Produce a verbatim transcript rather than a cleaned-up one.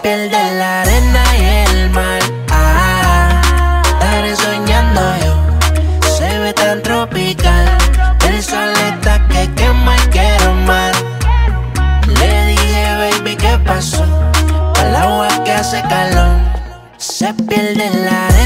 pierde en la arena y el mar. Ah, estaré soñando yo, se ve tan tropical. El sol está que quema y quiero más. Le dije, baby, ¿qué pasó? Al agua que hace calor, se pierde en la arena.